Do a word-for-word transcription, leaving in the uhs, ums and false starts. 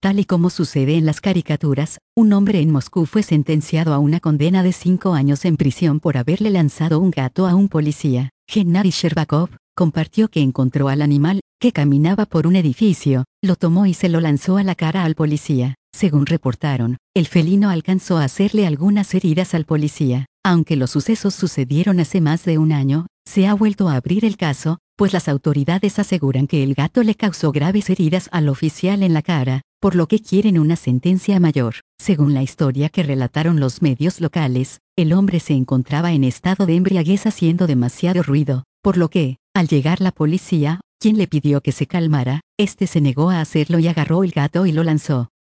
Tal y como sucede en las caricaturas, un hombre en Moscú fue sentenciado a una condena de cinco años en prisión por haberle lanzado un gato a un policía. Gennady Sherbakov compartió que encontró al animal, que caminaba por un edificio, lo tomó y se lo lanzó a la cara al policía. Según reportaron, el felino alcanzó a hacerle algunas heridas al policía. Aunque los sucesos sucedieron hace más de un año, se ha vuelto a abrir el caso, pues las autoridades aseguran que el gato le causó graves heridas al oficial en la cara, por lo que quieren una sentencia mayor. Según la historia que relataron los medios locales, el hombre se encontraba en estado de embriaguez haciendo demasiado ruido, por lo que, al llegar la policía, quien le pidió que se calmara, este se negó a hacerlo y agarró el gato y lo lanzó.